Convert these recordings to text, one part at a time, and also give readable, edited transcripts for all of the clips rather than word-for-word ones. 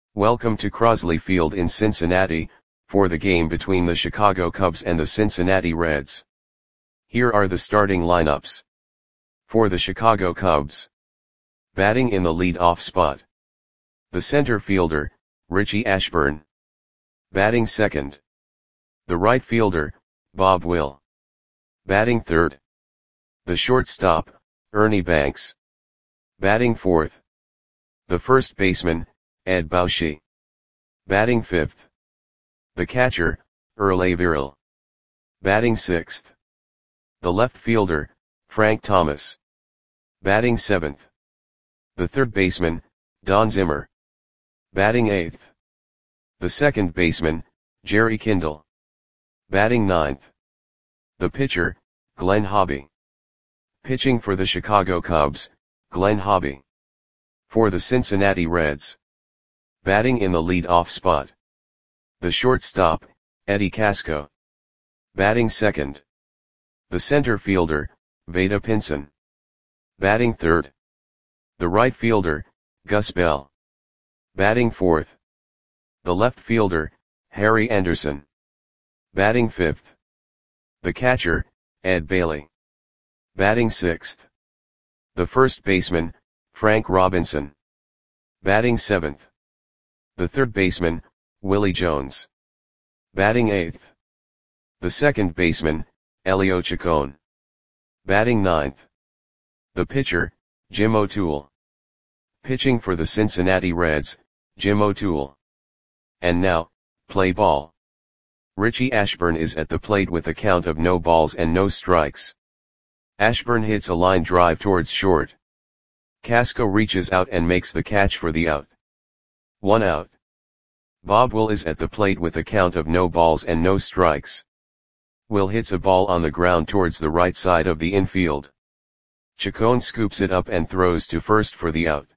Welcome to Crosley Field in Cincinnati, for the game between the Chicago Cubs and the Cincinnati Reds. Here are the starting lineups. For the Chicago Cubs. Batting in the lead-off spot. The center fielder, Richie Ashburn. Batting second. The right fielder, Bob Will. Batting third. The shortstop, Ernie Banks. Batting fourth. The first baseman, Ed Bauschy. Batting fifth. The catcher, Earl Averill. Batting sixth. The left fielder, Frank Thomas. Batting seventh. The third baseman, Don Zimmer. Batting eighth. The second baseman, Jerry Kindle. Batting ninth. The pitcher, Glenn Hobby. Pitching for the Chicago Cubs, Glenn Hobby. For the Cincinnati Reds. Batting in the lead-off spot. The shortstop, Eddie Casco. Batting second. The center fielder, Vada Pinson. Batting third. The right fielder, Gus Bell. Batting fourth. The left fielder, Harry Anderson. Batting fifth. The catcher, Ed Bailey. Batting sixth. The first baseman, Frank Robinson. Batting seventh. The third baseman, Willie Jones. Batting eighth. The second baseman, Elio Chacon. Batting ninth. The pitcher, Jim O'Toole. Pitching for the Cincinnati Reds, Jim O'Toole. And now, play ball. Richie Ashburn is at the plate with a count of no balls and no strikes. Ashburn hits a line drive towards short. Casco reaches out and makes the catch for the out. 1 out. Bob Will is at the plate with a count of no balls and no strikes. Will hits a ball on the ground towards the right side of the infield. Chacon scoops it up and throws to first for the out.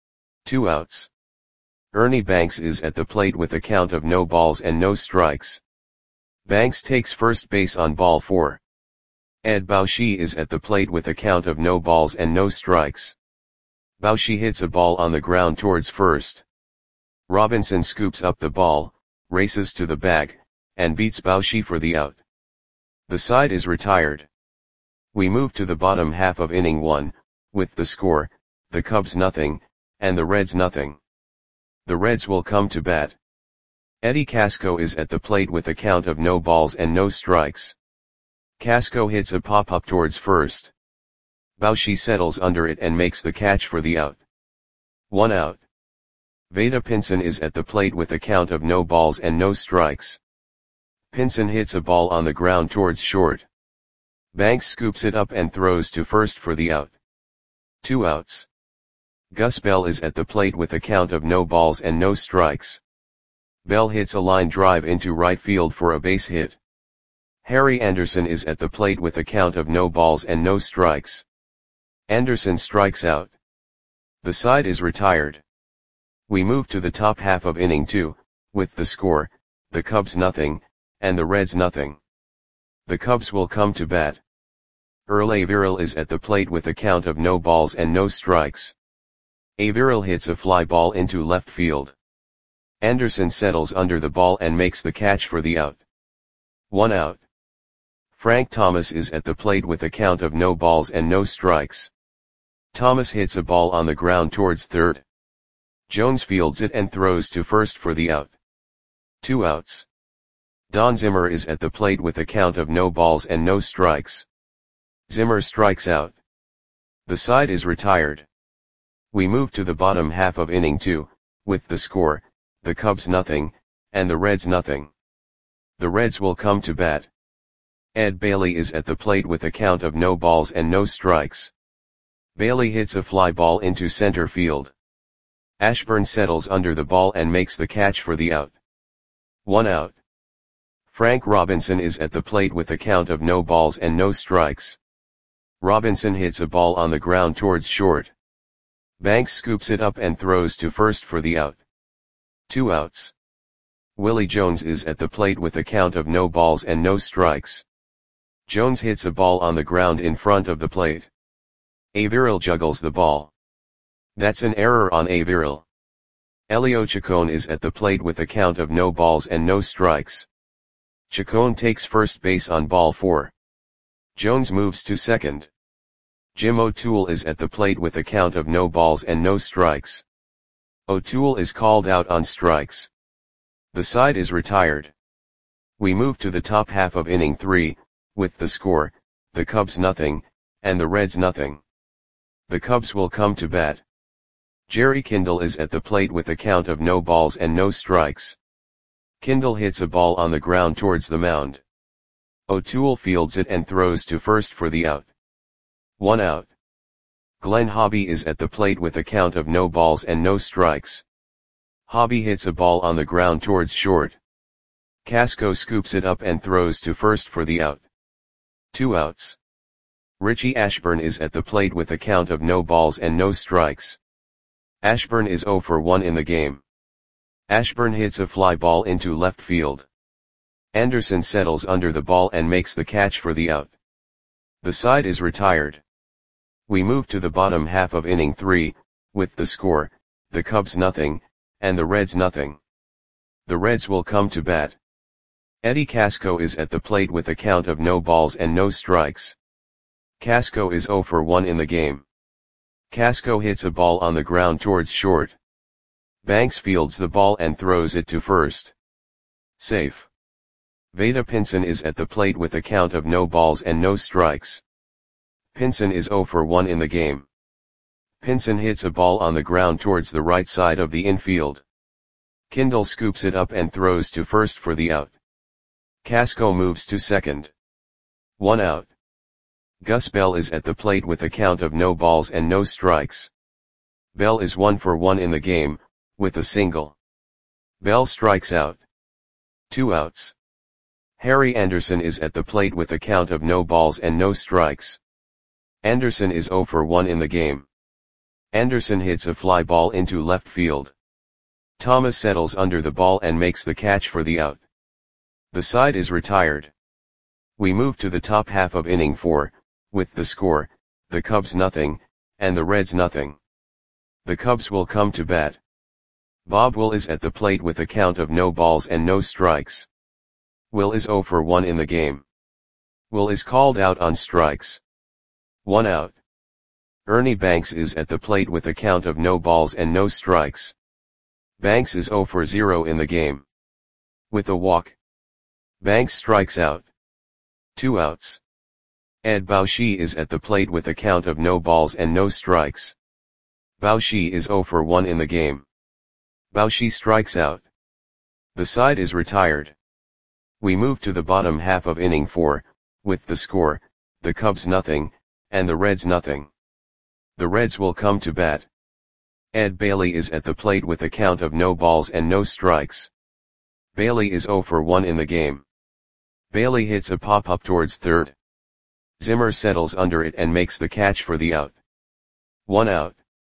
2 outs. Ernie Banks is at the plate with a count of no balls and no strikes. Banks takes first base on ball 4. Ed Bauschy is at the plate with a count of no balls and no strikes. Bauschy hits a ball on the ground towards first. Robinson scoops up the ball, races to the bag, and beats Bauschy for the out. The side is retired. We move to the bottom half of inning 1, with the score, the Cubs nothing, and the Reds nothing. The Reds will come to bat. Eddie Casco is at the plate with a count of no balls and no strikes. Casco hits a pop-up towards first. Bauschy settles under it and makes the catch for the out. 1 out. Vada Pinson is at the plate with a count of no balls and no strikes. Pinson hits a ball on the ground towards short. Banks scoops it up and throws to first for the out. 2 outs. Gus Bell is at the plate with a count of no balls and no strikes. Bell hits a line drive into right field for a base hit. Harry Anderson is at the plate with a count of no balls and no strikes. Anderson strikes out. The side is retired. We move to the top half of inning 2, with the score, the Cubs nothing, and the Reds nothing. The Cubs will come to bat. Earl Averill is at the plate with a count of no balls and no strikes. Averill hits a fly ball into left field. Anderson settles under the ball and makes the catch for the out. 1 out. Frank Thomas is at the plate with a count of no balls and no strikes. Thomas hits a ball on the ground towards third. Jones fields it and throws to first for the out. 2 outs. Don Zimmer is at the plate with a count of no balls and no strikes. Zimmer strikes out. The side is retired. We move to the bottom half of inning 2, with the score, the Cubs nothing, and the Reds nothing. The Reds will come to bat. Ed Bailey is at the plate with a count of no balls and no strikes. Bailey hits a fly ball into center field. Ashburn settles under the ball and makes the catch for the out. 1 out. Frank Robinson is at the plate with a count of no balls and no strikes. Robinson hits a ball on the ground towards short. Banks scoops it up and throws to first for the out. 2 outs. Willie Jones is at the plate with a count of no balls and no strikes. Jones hits a ball on the ground in front of the plate. Averill juggles the ball. That's an error on Averill. Elio Chacon is at the plate with a count of no balls and no strikes. Chacon takes first base on ball 4. Jones moves to second. Jim O'Toole is at the plate with a count of no balls and no strikes. O'Toole is called out on strikes. The side is retired. We move to the top half of inning 3, with the score, the Cubs nothing, and the Reds nothing. The Cubs will come to bat. Jerry Kindle is at the plate with a count of no balls and no strikes. Kindle hits a ball on the ground towards the mound. O'Toole fields it and throws to first for the out. 1 out. Glenn Hobby is at the plate with a count of no balls and no strikes. Hobby hits a ball on the ground towards short. Casco scoops it up and throws to first for the out. 2 outs. Richie Ashburn is at the plate with a count of no balls and no strikes. Ashburn is 0 for 1 in the game. Ashburn hits a fly ball into left field. Anderson settles under the ball and makes the catch for the out. The side is retired. We move to the bottom half of inning 3, with the score, the Cubs nothing, and the Reds nothing. The Reds will come to bat. Eddie Casco is at the plate with a count of no balls and no strikes. Casco is 0 for 1 in the game. Casco hits a ball on the ground towards short. Banks fields the ball and throws it to first. Safe. Vada Pinson is at the plate with a count of no balls and no strikes. Pinson is 0 for 1 in the game. Pinson hits a ball on the ground towards the right side of the infield. Kindle scoops it up and throws to first for the out. Casco moves to second. 1 out. Gus Bell is at the plate with a count of no balls and no strikes. Bell is 1 for 1 in the game, with a single. Bell strikes out. 2 outs. Harry Anderson is at the plate with a count of no balls and no strikes. Anderson is 0 for 1 in the game. Anderson hits a fly ball into left field. Thomas settles under the ball and makes the catch for the out. The side is retired. We move to the top half of inning 4, with the score, the Cubs nothing, and the Reds nothing. The Cubs will come to bat. Bob Will is at the plate with a count of no balls and no strikes. Will is 0 for 1 in the game. Will is called out on strikes. 1 out. Ernie Banks is at the plate with a count of no balls and no strikes. Banks is 0 for 0 in the game. With a walk. Banks strikes out. 2 outs. Ed Baushi is at the plate with a count of no balls and no strikes. Baushi is 0 for 1 in the game. Baushi strikes out. The side is retired. We move to the bottom half of inning 4, with the score, the Cubs nothing, and the Reds nothing. The Reds will come to bat. Ed Bailey is at the plate with a count of no balls and no strikes. Bailey is 0 for 1 in the game. Bailey hits a pop-up towards third. Zimmer settles under it and makes the catch for the out. 1 out.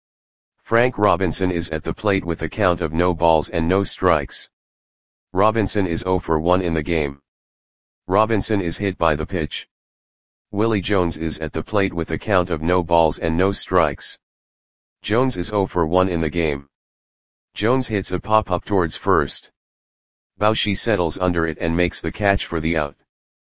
Frank Robinson is at the plate with a count of no balls and no strikes. Robinson is 0 for 1 in the game. Robinson is hit by the pitch. Willie Jones is at the plate with a count of no balls and no strikes. Jones is 0 for 1 in the game. Jones hits a pop-up towards first. Baushi settles under it and makes the catch for the out.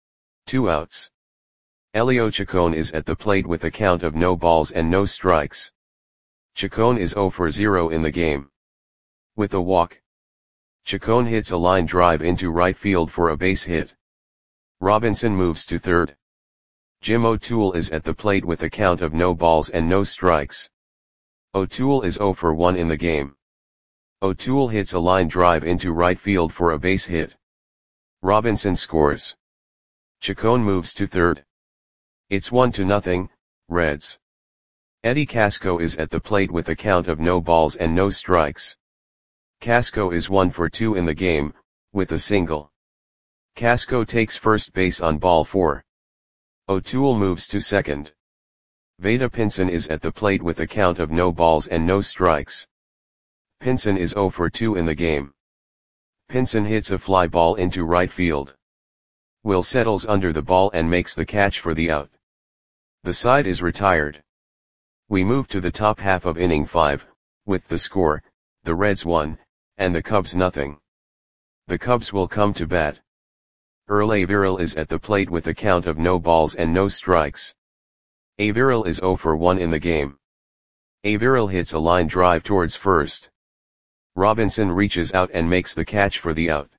2 outs. Elio Chacon is at the plate with a count of no balls and no strikes. Chacon is 0 for 0 in the game. With a walk. Chacon hits a line drive into right field for a base hit. Robinson moves to third. Jim O'Toole is at the plate with a count of no balls and no strikes. O'Toole is 0 for 1 in the game. O'Toole hits a line drive into right field for a base hit. Robinson scores. Chacon moves to third. It's 1-0, Reds. Eddie Casco is at the plate with a count of no balls and no strikes. Casco is 1 for 2 in the game, with a single. Casco takes first base on ball 4. O'Toole moves to second. Vada Pinson is at the plate with a count of no balls and no strikes. Pinson is 0 for 2 in the game. Pinson hits a fly ball into right field. Will settles under the ball and makes the catch for the out. The side is retired. We move to the top half of inning 5, with the score, the Reds 1, and the Cubs nothing. The Cubs will come to bat. Earl Averill is at the plate with a count of no balls and no strikes. Averill is 0 for 1 in the game. Averill hits a line drive towards first. Robinson reaches out and makes the catch for the out.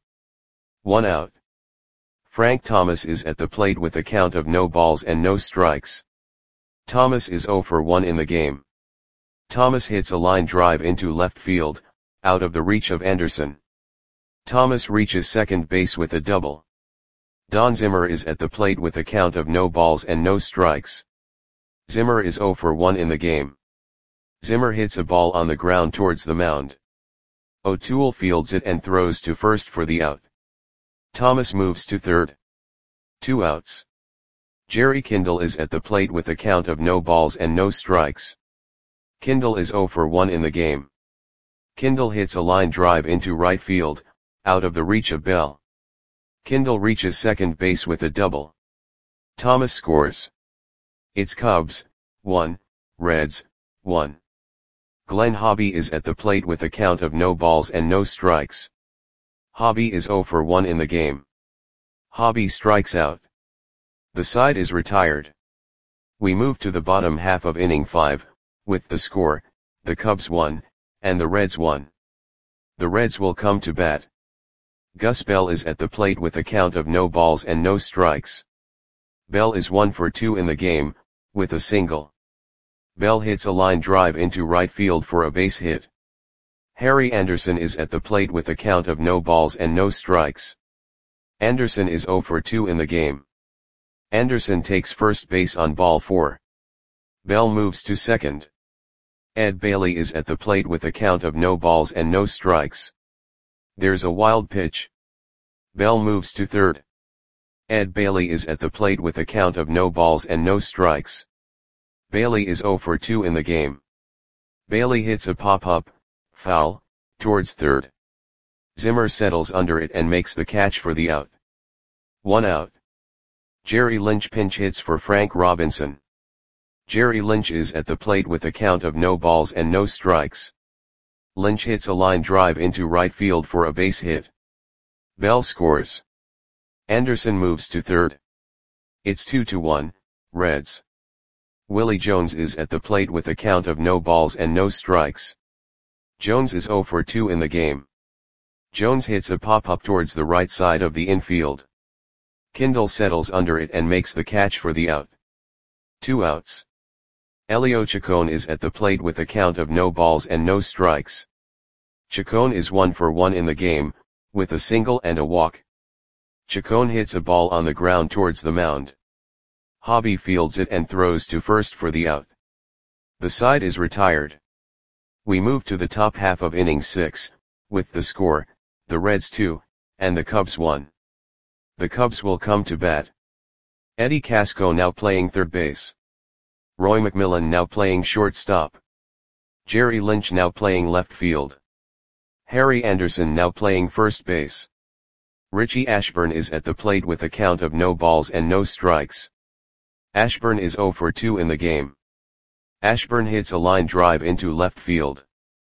1 out. Frank Thomas is at the plate with a count of no balls and no strikes. Thomas is 0 for 1 in the game. Thomas hits a line drive into left field, out of the reach of Anderson. Thomas reaches second base with a double. Don Zimmer is at the plate with a count of no balls and no strikes. Zimmer is 0 for 1 in the game. Zimmer hits a ball on the ground towards the mound. O'Toole fields it and throws to first for the out. Thomas moves to third. 2 outs. Jerry Kindle is at the plate with a count of no balls and no strikes. Kindle is 0 for 1 in the game. Kindle hits a line drive into right field, out of the reach of Bell. Kindle reaches second base with a double. Thomas scores. It's Cubs, 1, Reds, 1. Glenn Hobby is at the plate with a count of no balls and no strikes. Hobby is 0 for 1 in the game. Hobby strikes out. The side is retired. We move to the bottom half of inning 5, with the score, the Cubs 1, and the Reds 1. The Reds will come to bat. Gus Bell is at the plate with a count of no balls and no strikes. Bell is 1 for 2 in the game, with a single. Bell hits a line drive into right field for a base hit. Harry Anderson is at the plate with a count of no balls and no strikes. Anderson is 0 for 2 in the game. Anderson takes first base on ball 4. Bell moves to second. Ed Bailey is at the plate with a count of no balls and no strikes. There's a wild pitch. Bell moves to third. Ed Bailey is at the plate with a count of no balls and no strikes. Bailey is 0 for 2 in the game. Bailey hits a pop-up, foul, towards third. Zimmer settles under it and makes the catch for the out. 1 out. Jerry Lynch pinch hits for Frank Robinson. Jerry Lynch is at the plate with a count of no balls and no strikes. Lynch hits a line drive into right field for a base hit. Bell scores. Anderson moves to third. It's 2-1, Reds. Willie Jones is at the plate with a count of no balls and no strikes. Jones is 0 for 2 in the game. Jones hits a pop-up towards the right side of the infield. Kindle settles under it and makes the catch for the out. 2 outs. Elio Chacon is at the plate with a count of no balls and no strikes. Chacon is 1 for 1 in the game, with a single and a walk. Chacon hits a ball on the ground towards the mound. Hobby fields it and throws to first for the out. The side is retired. We move to the top half of inning 6, with the score, the Reds 2, and the Cubs 1. The Cubs will come to bat. Eddie Casco now playing third base. Roy McMillan now playing shortstop. Jerry Lynch now playing left field. Harry Anderson now playing first base. Richie Ashburn is at the plate with a count of no balls and no strikes. Ashburn is 0 for 2 in the game. Ashburn hits a line drive into left field.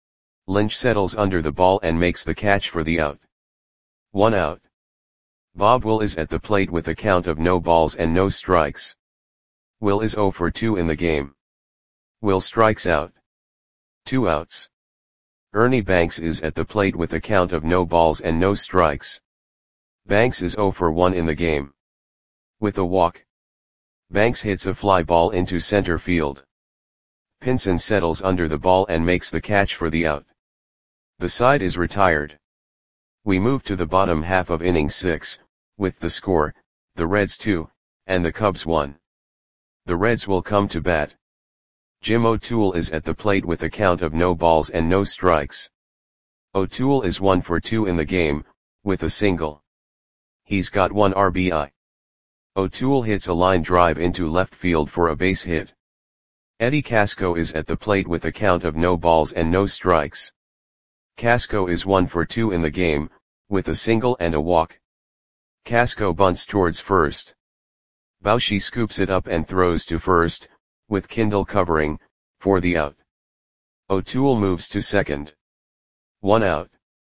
Lynch settles under the ball and makes the catch for the out. 1 out. Bob Will is at the plate with a count of no balls and no strikes. Will is 0 for 2 in the game. Will strikes out. 2 outs. Ernie Banks is at the plate with a count of no balls and no strikes. Banks is 0 for 1 in the game. With a walk. Banks hits a fly ball into center field. Pinson settles under the ball and makes the catch for the out. The side is retired. We move to the bottom half of inning 6, with the score, the Reds 2, and the Cubs 1. The Reds will come to bat. Jim O'Toole is at the plate with a count of no balls and no strikes. O'Toole is 1 for 2 in the game, with a single. He's got 1 RBI. O'Toole hits a line drive into left field for a base hit. Eddie Casco is at the plate with a count of no balls and no strikes. Casco is 1 for 2 in the game, with a single and a walk. Casco bunts towards first. Bauchi scoops it up and throws to first, with Kindle covering, for the out. O'Toole moves to second. 1 out.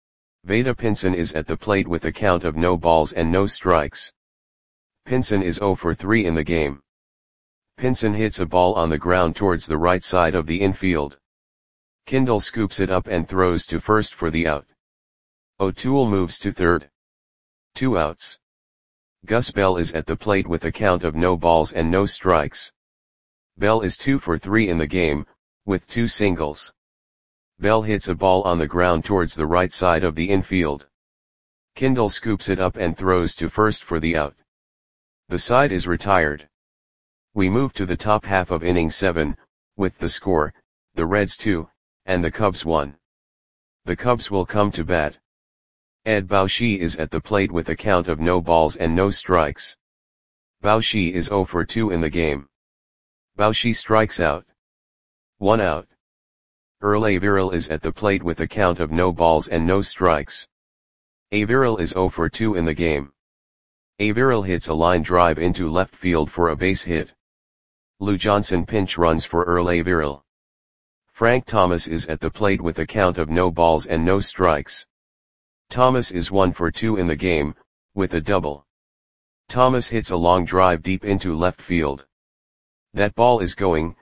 Veda Pinson is at the plate with a count of no balls and no strikes. Pinson is 0 for 3 in the game. Pinson hits a ball on the ground towards the right side of the infield. Kindle scoops it up and throws to first for the out. O'Toole moves to third. 2 outs. Gus Bell is at the plate with a count of no balls and no strikes. Bell is 2 for 3 in the game, with 2 singles. Bell hits a ball on the ground towards the right side of the infield. Kindle scoops it up and throws to first for the out. The side is retired. We move to the top half of inning 7, with the score, the Reds 2, and the Cubs 1. The Cubs will come to bat. Ed Bauschy is at the plate with a count of no balls and no strikes. Bauschy is 0 for 2 in the game. Bauschy strikes out. 1 out. Earl Averill is at the plate with a count of no balls and no strikes. Averill is 0 for 2 in the game. Averill hits a line drive into left field for a base hit. Lou Johnson pinch runs for Earl Averill. Frank Thomas is at the plate with a count of no balls and no strikes. Thomas is 1 for 2 in the game, with a double. Thomas hits a long drive deep into left field. That ball is gone.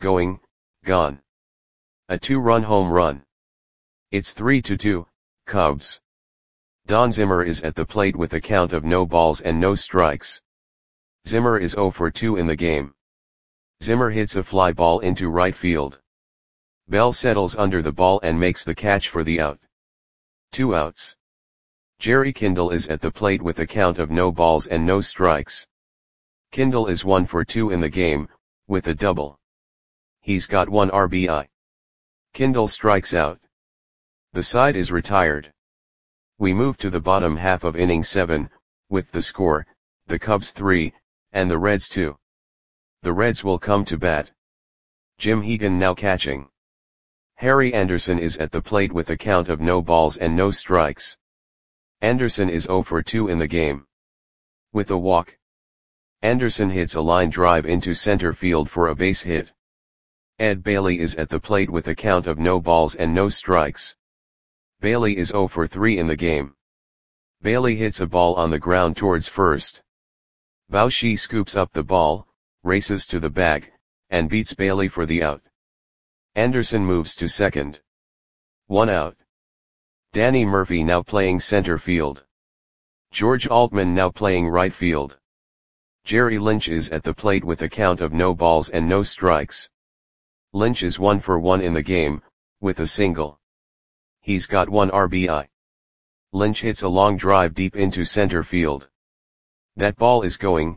A 2-run home run. It's 3-2, Cubs. Don Zimmer is at the plate with a count of no balls and no strikes. Zimmer is 0 for 2 in the game. Zimmer hits a fly ball into right field. Bell settles under the ball and makes the catch for the out. 2 outs. Jerry Kindle is at the plate with a count of no balls and no strikes. Kindle is 1 for 2 in the game, with a double. He's got 1 RBI. Kindle strikes out. The side is retired. We move to the bottom half of inning 7, with the score, the Cubs 3, and the Reds 2. The Reds will come to bat. Jim Hegan now catching. Harry Anderson is at the plate with a count of no balls and no strikes. Anderson is 0 for 2 in the game. With a walk. Anderson hits a line drive into center field for a base hit. Ed Bailey is at the plate with a count of no balls and no strikes. Bailey is 0 for 3 in the game. Bailey hits a ball on the ground towards first. Bauschy scoops up the ball, races to the bag, and beats Bailey for the out. Anderson moves to second. 1 out. Danny Murphy now playing center field. George Altman now playing right field. Jerry Lynch is at the plate with a count of no balls and no strikes. Lynch is 1 for 1 in the game, with a single. He's got 1 RBI. Lynch hits a long drive deep into center field. That ball is gone.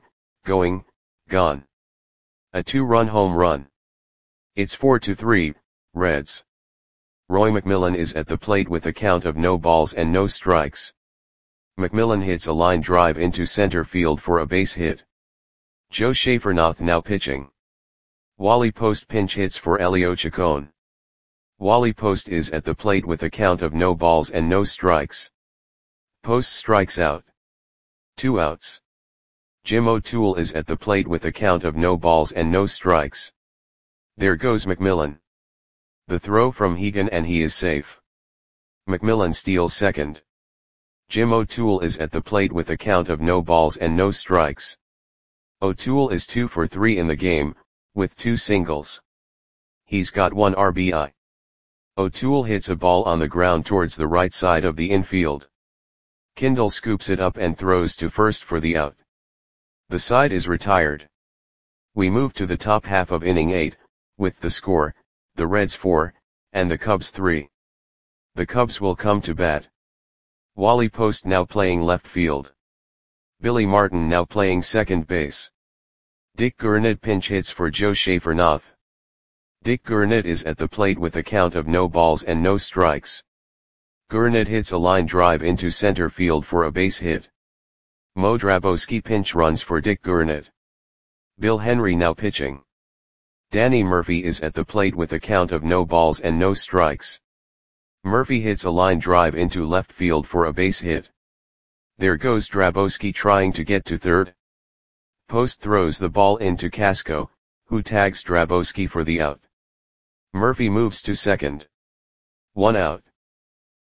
A 2-run home run. It's 4-3, Reds. Roy McMillan is at the plate with a count of no balls and no strikes. McMillan hits a line drive into center field for a base hit. Joe Schaefernath now pitching. Wally Post pinch hits for Elio Chacon. Wally Post is at the plate with a count of no balls and no strikes. Post strikes out. 2 outs. Jim O'Toole is at the plate with a count of no balls and no strikes. There goes McMillan. The throw from Hegan and he is safe. McMillan steals second. Jim O'Toole is at the plate with a count of no balls and no strikes. O'Toole is 2 for 3 in the game, with 2 singles. He's got 1 RBI. O'Toole hits a ball on the ground towards the right side of the infield. Kindle scoops it up and throws to first for the out. The side is retired. We move to the top half of inning 8, with the score, the Reds 4, and the Cubs 3. The Cubs will come to bat. Wally Post now playing left field. Billy Martin now playing second base. Dick Gurnett pinch hits for Joe Schaefernath. Dick Gurnett is at the plate with a count of no balls and no strikes. Gurnett hits a line drive into center field for a base hit. Mo Drabowski pinch runs for Dick Gurnett. Bill Henry now pitching. Danny Murphy is at the plate with a count of no balls and no strikes. Murphy hits a line drive into left field for a base hit. There goes Drabowski trying to get to third. Post throws the ball into Casco, who tags Drabowski for the out. Murphy moves to second. 1 out.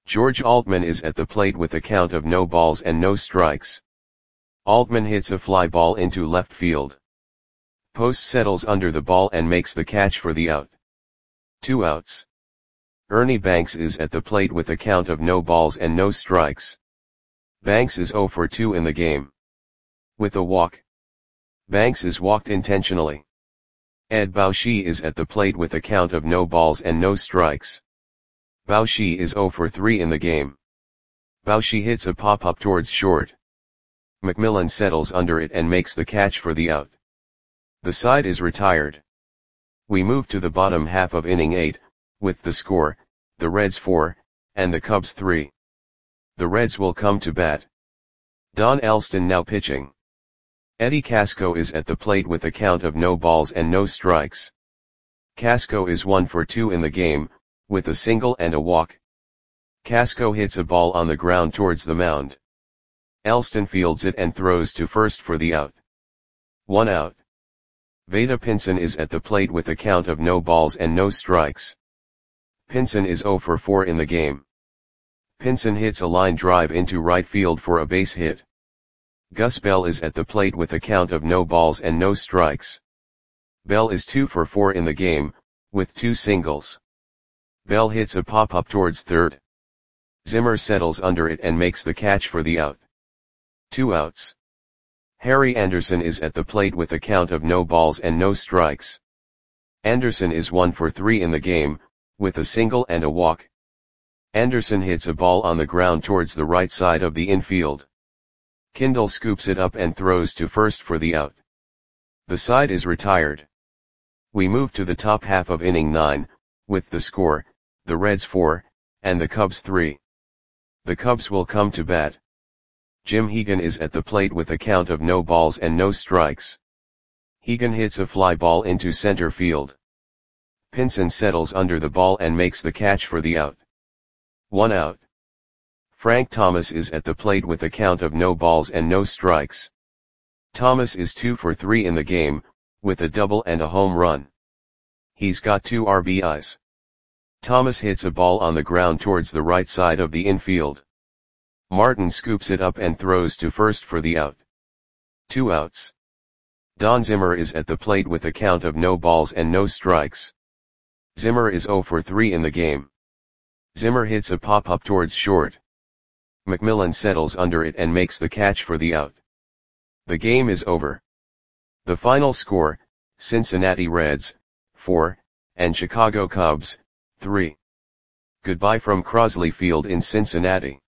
George Altman is at the plate with a count of no balls and no strikes. Altman hits a fly ball into left field. Post settles under the ball and makes the catch for the out. 2 outs. Ernie Banks is at the plate with a count of no balls and no strikes. Banks is 0 for 2 in the game. With a walk. Banks is walked intentionally. Ed Bauschy is at the plate with a count of no balls and no strikes. Bauschy is 0 for 3 in the game. Bauschy hits a pop-up towards short. McMillan settles under it and makes the catch for the out. The side is retired. We move to the bottom half of inning 8, with the score, the Reds 4, and the Cubs 3. The Reds will come to bat. Don Elston now pitching. Eddie Casco is at the plate with a count of no balls and no strikes. Casco is 1 for 2 in the game, with a single and a walk. Casco hits a ball on the ground towards the mound. Elston fields it and throws to first for the out. 1 out. Vada Pinson is at the plate with a count of no balls and no strikes. Pinson is 0 for 4 in the game. Pinson hits a line drive into right field for a base hit. Gus Bell is at the plate with a count of no balls and no strikes. Bell is 2 for 4 in the game, with 2 singles. Bell hits a pop-up towards third. Zimmer settles under it and makes the catch for the out. 2 outs. Harry Anderson is at the plate with a count of no balls and no strikes. Anderson is 1 for 3 in the game, with a single and a walk. Anderson hits a ball on the ground towards the right side of the infield. Kindle scoops it up and throws to first for the out. The side is retired. We move to the top half of inning 9, with the score, the Reds 4, and the Cubs 3. The Cubs will come to bat. Jim Hegan is at the plate with a count of no balls and no strikes. Hegan hits a fly ball into center field. Pinson settles under the ball and makes the catch for the out. 1 out. Frank Thomas is at the plate with a count of no balls and no strikes. Thomas is 2 for 3 in the game, with a double and a home run. He's got 2 RBIs. Thomas hits a ball on the ground towards the right side of the infield. Martin scoops it up and throws to first for the out. 2 outs. Don Zimmer is at the plate with a count of no balls and no strikes. Zimmer is 0 for 3 in the game. Zimmer hits a pop-up towards short. McMillan settles under it and makes the catch for the out. The game is over. The final score, Cincinnati Reds, 4, and Chicago Cubs, 3. Goodbye from Crosley Field in Cincinnati.